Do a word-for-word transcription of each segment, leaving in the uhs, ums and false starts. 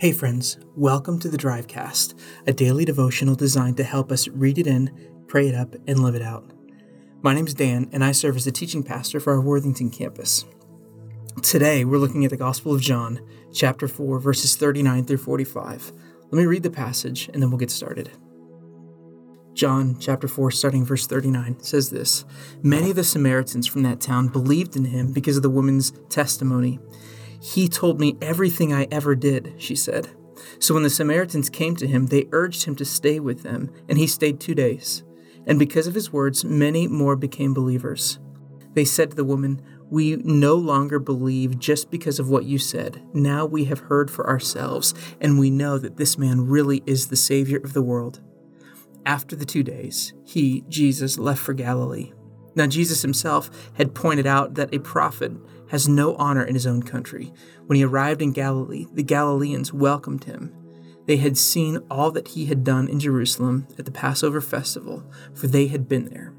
Hey friends, welcome to the Drivecast, a daily devotional designed to help us read it in, pray it up, and live it out. My name's Dan, and I serve as the teaching pastor for our Worthington campus. Today, we're looking at the Gospel of John, chapter four, verses thirty-nine through forty-five. Let me read the passage, and then we'll get started. John chapter four, starting verse thirty-nine, says this: Many of the Samaritans from that town believed in him because of the woman's testimony. He told me everything I ever did, she said. So when the Samaritans came to him, they urged him to stay with them, and he stayed two days. And because of his words, many more became believers. They said to the woman, "We no longer believe just because of what you said. Now we have heard for ourselves, and we know that this man really is the Savior of the world." After the two days, he, Jesus, left for Galilee. Now Jesus himself had pointed out that a prophet has no honor in his own country. When he arrived in Galilee, the Galileans welcomed him. They had seen all that he had done in Jerusalem at the Passover festival, for they had been there.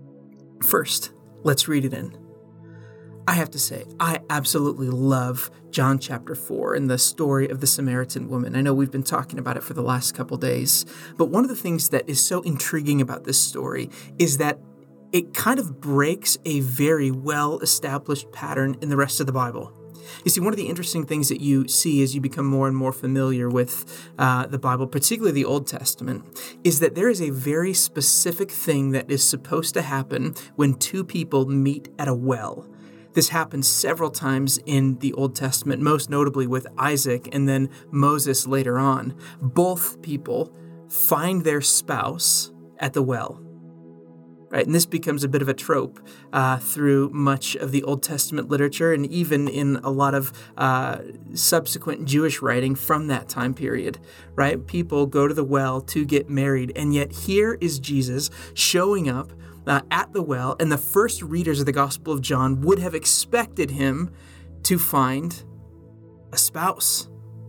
First, let's read it in. I have to say, I absolutely love John chapter four and the story of the Samaritan woman. I know we've been talking about it for the last couple days, but one of the things that is so intriguing about this story is that it kind of breaks a very well-established pattern in the rest of the Bible. You see, one of the interesting things that you see as you become more and more familiar with uh, the Bible, particularly the Old Testament, is that there is a very specific thing that is supposed to happen when two people meet at a well. This happens several times in the Old Testament, most notably with Isaac and then Moses later on. Both people find their spouse at the well. Right, and this becomes a bit of a trope uh, through much of the Old Testament literature and even in a lot of uh, subsequent Jewish writing from that time period. Right, people go to the well to get married, and yet here is Jesus showing up uh, at the well, and the first readers of the Gospel of John would have expected him to find a spouse.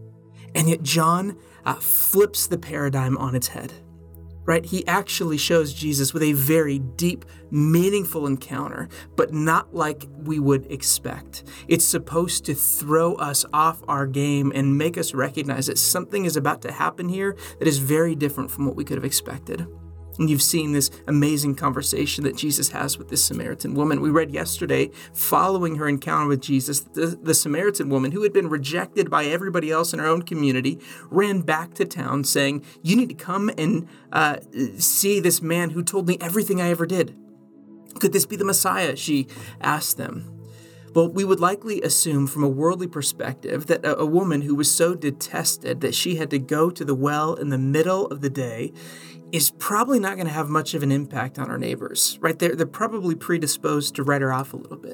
And yet John uh, flips the paradigm on its head. Right? He actually shows Jesus with a very deep, meaningful encounter, but not like we would expect. It's supposed to throw us off our game and make us recognize that something is about to happen here that is very different from what we could have expected. And you've seen this amazing conversation that Jesus has with this Samaritan woman. We read yesterday, following her encounter with Jesus, the, the Samaritan woman, who had been rejected by everybody else in her own community, ran back to town saying, "You need to come and uh, see this man who told me everything I ever did. Could this be the Messiah?" she asked them. Well, we would likely assume from a worldly perspective that a, a woman who was so detested that she had to go to the well in the middle of the day is probably not going to have much of an impact on our neighbors, right? They're, they're probably predisposed to write her off a little bit.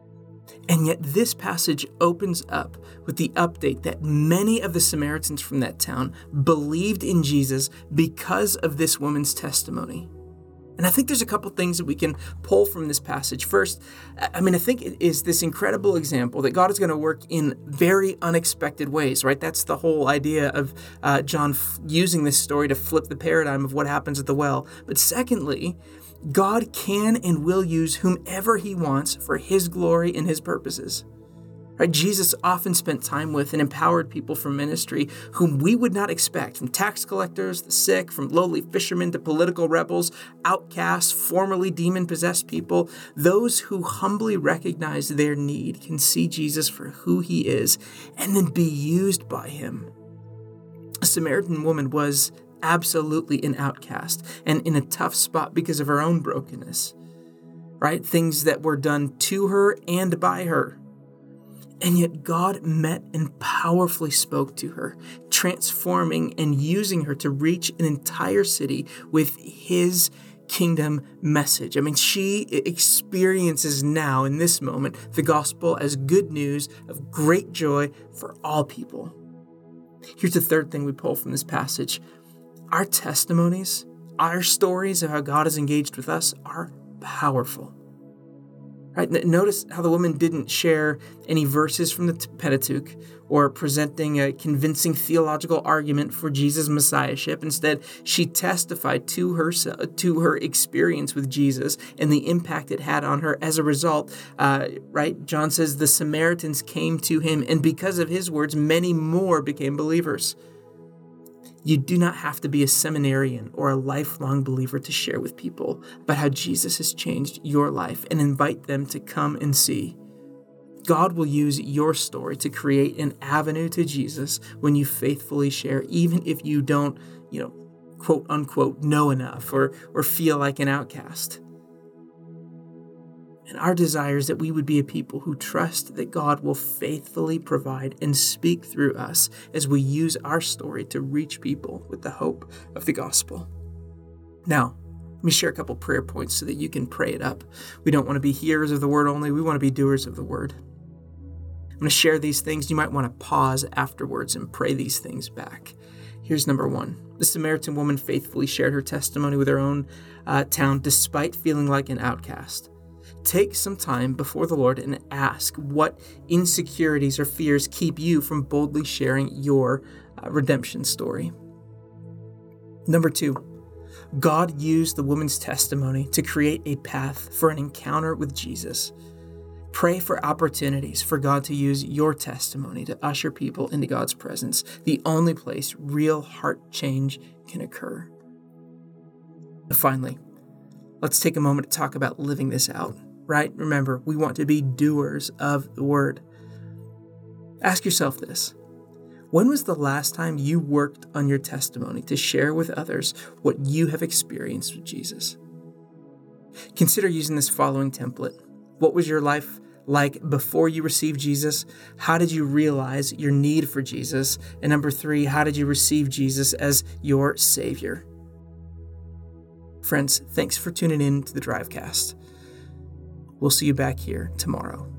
And yet this passage opens up with the update that many of the Samaritans from that town believed in Jesus because of this woman's testimony. And I think there's a couple things that we can pull from this passage. First, I mean, I think it is this incredible example that God is going to work in very unexpected ways, right? That's the whole idea of uh, John f- using this story to flip the paradigm of what happens at the well. But secondly, God can and will use whomever he wants for his glory and his purposes. Right? Jesus often spent time with and empowered people for ministry whom we would not expect, from tax collectors, the sick, from lowly fishermen to political rebels, outcasts, formerly demon-possessed people. Those who humbly recognize their need can see Jesus for who he is and then be used by him. A Samaritan woman was absolutely an outcast and in a tough spot because of her own brokenness, right? Things that were done to her and by her. And yet God met and powerfully spoke to her, transforming and using her to reach an entire city with his kingdom message. I mean, she experiences now in this moment the gospel as good news of great joy for all people. Here's the third thing we pull from this passage. Our testimonies, our stories of how God has engaged with us are powerful. Right? Notice how the woman didn't share any verses from the Pentateuch or presenting a convincing theological argument for Jesus' messiahship. Instead, she testified to her, to her experience with Jesus and the impact it had on her. As a result, uh, right, John says the Samaritans came to him, and because of his words, many more became believers. You do not have to be a seminarian or a lifelong believer to share with people about how Jesus has changed your life and invite them to come and see. God will use your story to create an avenue to Jesus when you faithfully share, even if you don't, you know, quote unquote, know enough or, or feel like an outcast. And our desire is that we would be a people who trust that God will faithfully provide and speak through us as we use our story to reach people with the hope of the gospel. Now, let me share a couple prayer points so that you can pray it up. We don't want to be hearers of the word only. We want to be doers of the word. I'm going to share these things. You might want to pause afterwards and pray these things back. Here's number one. The Samaritan woman faithfully shared her testimony with her own uh, town despite feeling like an outcast. Take some time before the Lord and ask what insecurities or fears keep you from boldly sharing your uh, redemption story. Number two, God used the woman's testimony to create a path for an encounter with Jesus. Pray for opportunities for God to use your testimony to usher people into God's presence, the only place real heart change can occur. And finally, let's take a moment to talk about living this out. Right? Remember, we want to be doers of the word. Ask yourself this. When was the last time you worked on your testimony to share with others what you have experienced with Jesus? Consider using this following template. What was your life like before you received Jesus? How did you realize your need for Jesus? And number three, how did you receive Jesus as your Savior? Friends, thanks for tuning in to the Drivecast. We'll see you back here tomorrow.